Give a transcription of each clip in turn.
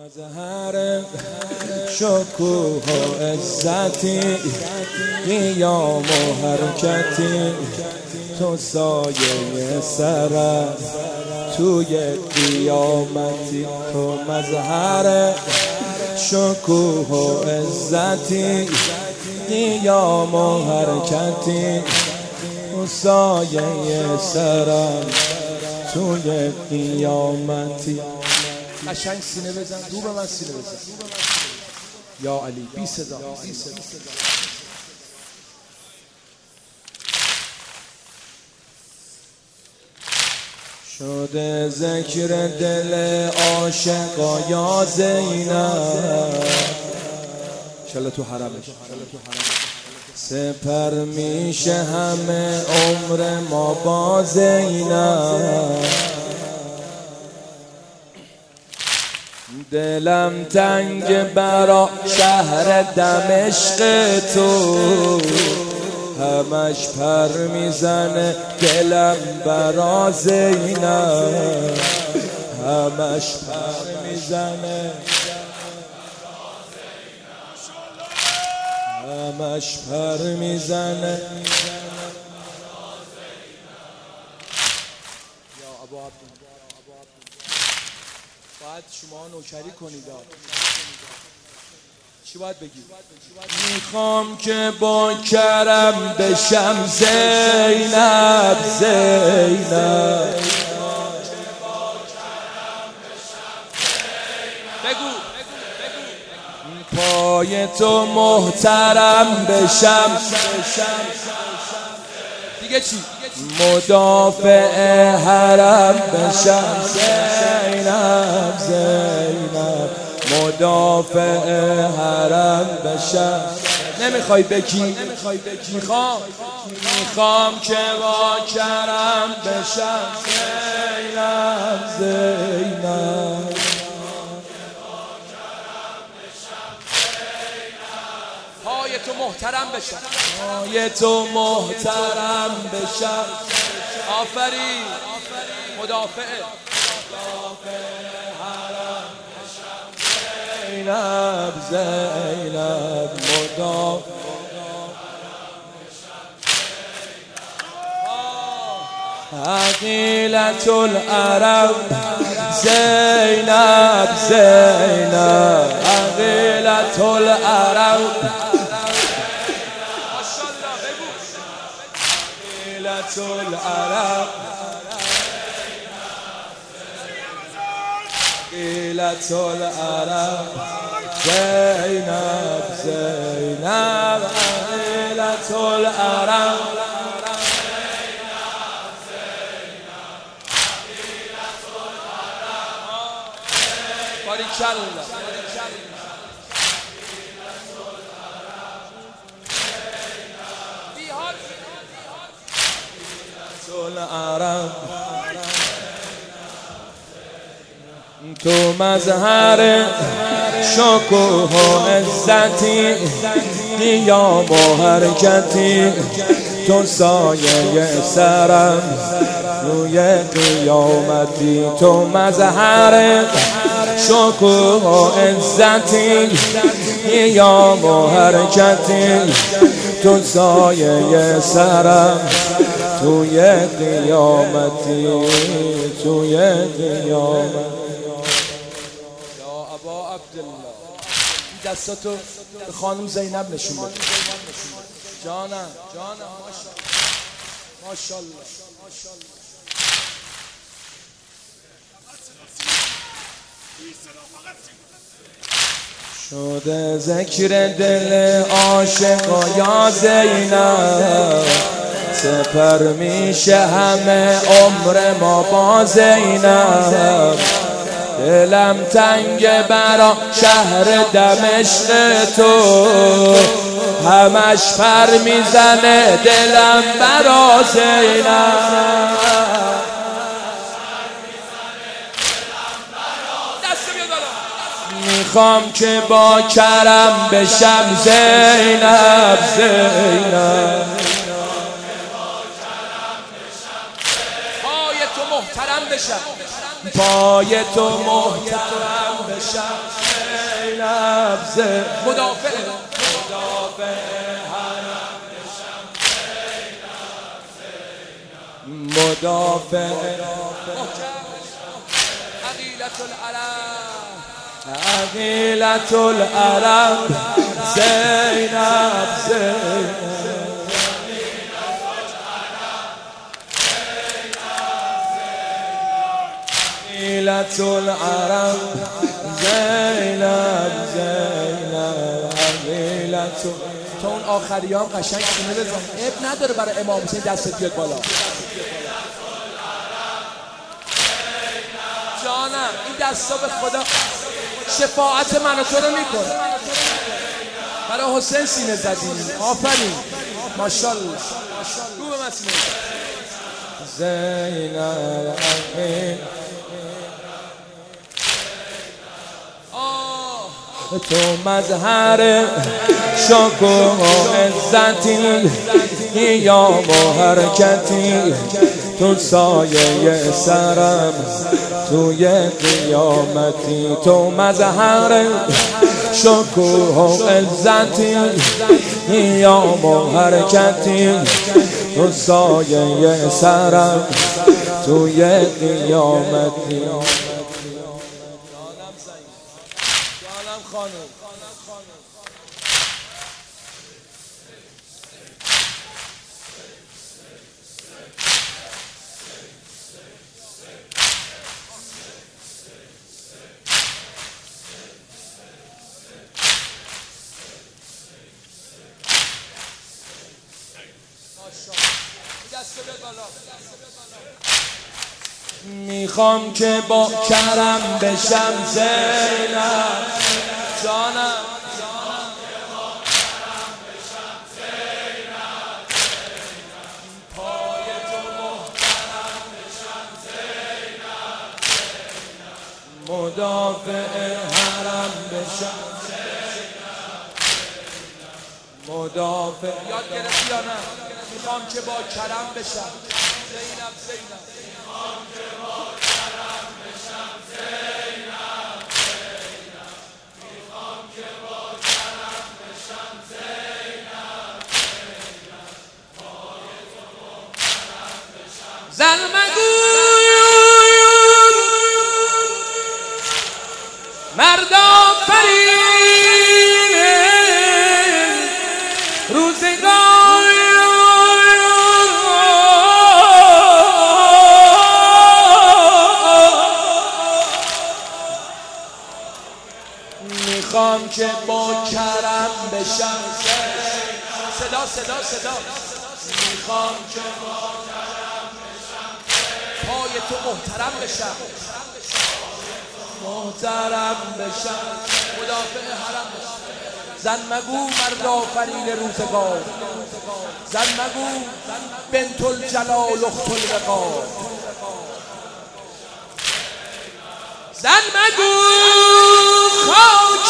مظهر شکوه و عزتی، قیام و حرکتی، تو سایه سرم توی قیامتی. تو مظهر شکوه و عزتی، قیام و حرکتی، تو سایه سرم توی قیامتی. قشنگ سینه بزن، رو به من سینه بزن. یا علی بی صدا. شده ذکر دل عاشقا یا زینب، انشالله تو حرمش سپر میشه همه عمر ما با زینب. دلم تنگ برا شهر دمشق تو، همش پر میزنه دلم برا زینب، همش پر میزنه، همش پر میزنه. یا ابو عبد باید شما نوکری کنید. چی باید بگید؟ میخوام که با کرم بشم زینب زینب. بگو پای تو محترم بشم. دیگه چی؟ مدافع حرم بشم زینب زینب، مدافع حرم بشم. نمیخوای بکی؟ میخوام که با کرم بشم زینب زینب. پای تو محترم بشم، پای تو محترم بشم. آفرین مدافع حرم بشم زینب زینب، مدافع عقیلة العرب زینب زینب، عقیلة العرب. عقیلة العرب، عقیلة العرب زینب زینب، عقیلة العرب. باریکالله. العرب تو مظهر شکوه و عزتی، قیام و حرکتی، تو سایه سرم روی قیامتی. تو مظهر شکوه و عزتی، قیام و حرکتی، تو سایه سرم توی قیامتی، توی قیامت. یا ابا عبدالله این دستاتو به خانم زینب نشون بده. جانم ماشاءالله. شده ذکر دل عاشقا یا زینب، سپر میشه همه عمر ما با زینب. دلم تنگ برا شهر دمشق تو، همش پر میزنه دلم برا زینب. میخوام که با کرم بشم زینب زینب، محترم بشم، پای تو محترم بشم. بشم زینب مدافع حرم بشم زینب مدافع عقیلة العرب زینب عقیلة العرب زینب عقیلة. تا اون آخری هم قشنگ سینه بزن، اب نداره برای امام حسین دستت بیاد بالا. جانم این دستا به خدا شفاعت من و تو رو میکنه. برای حسین سینه زدیم، آفرین، ماشاءالله. رو به مسئله زینب تو مظهر شکوه و عزتی یا حرکتی، تو سایه سرم توی قیامتی. تو مظهر شکوه و عزتی یا حرکتی، تو سایه سرم توی قیامتی. خانم میخوام که با کرم بشم زینب جانم، پای تو محترم بشم زینب، مدافع حرم بشم مدافع. یاد گرفتی یا نه؟ میخوام که با کرم بشم زینب میخوام که با کرم بشم زینب میخوام که با کرم بشم زینب پای تو محترم بشم. زن مگو مرد آفرین روزگار، میخوام که با کرم بشم صدا میخوام که با کرم بشم پای تو محترم بشم مدافع حرم بشم. زن مگو مرد آفرین روزگار، زن مگو بنت الجلال اخت الوقار، زن مگو خاک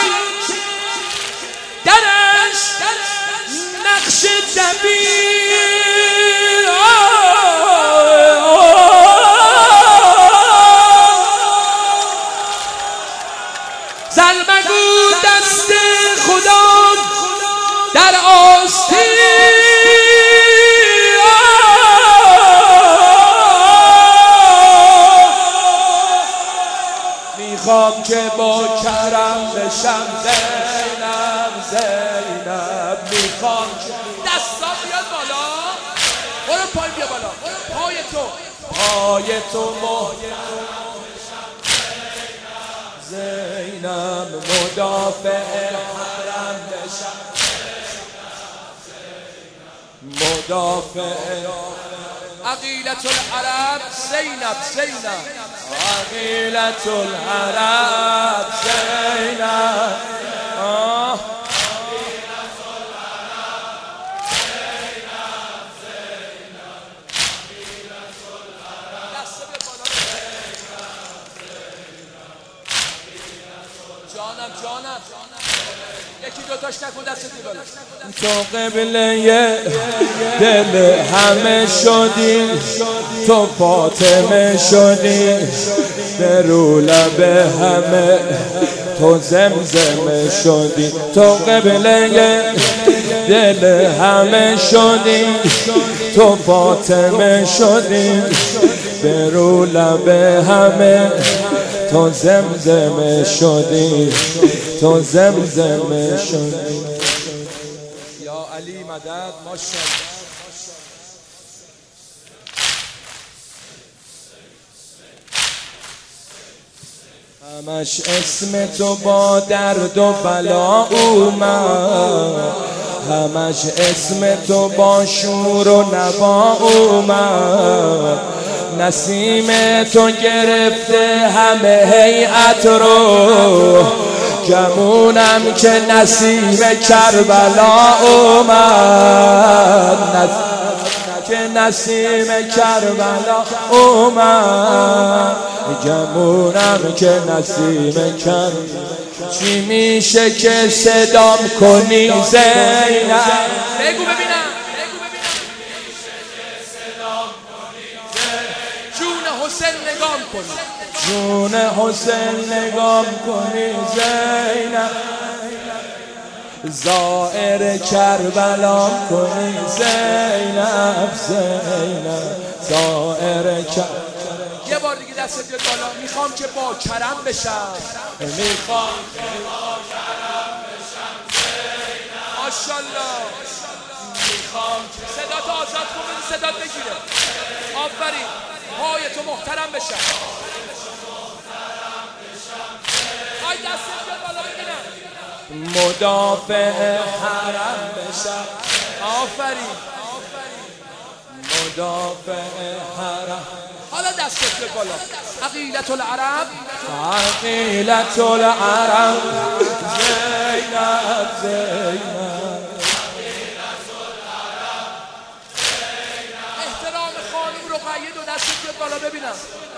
درش نقش دبیر، زن مگو دست خدا در آستین، میخوام که با کرم بشم زینب میخوام که دستا بیاد بالا، برو پای بیا بالا، پای تو زینب مدافع حرم بشم مدافع عقیلة العرب زینب عقیلة العرب زینب جانم یکی دوتاش نکن دستی بالا. تو قبله دل همه شدی، تو فاطمه شدی، به رو لب همه تو زمزمه شدی، تو قبله دل همه شدی، تو فاطمه شدی، به رو لب همه تو زمزمه شدی، تو زمزمه شدی. یا علی مدد ماشاءالله. همش اسم تو با درد و بلا اومد، همش اسم تو با شور و نوا اومد، نسیم تو گرفته همه هیئت رو، گمونم که نسیم کربلا اومد، که نسیم کربلا اومد، گمونم که نسیم کربلا. چی میشه که صدام کنی زینب؟ بگو ببینم. جون حسین نگام کنی، جون حسین نگام کنی زینب، زائر کربلا کنی زینب، زائر کربلا. یه بار دیگه دست بیاد بالا. میخوام که با کرم بشم، میخوام که با کرم بشم زینب، ماشاءالله. میخوام که صدات آزاد کن، صدات بگیره. آفرین، پای تو محترم بشم. آی دست بیاد بالا ببینم. مدافع حرم بشم. آفرین، مدافع حرم. حالا دست بیاد بالا. عقیلة العرب، عقیلة العرب، زینب زینب. احترام خانم رقیه، دو دست بیاد بالا ببینم.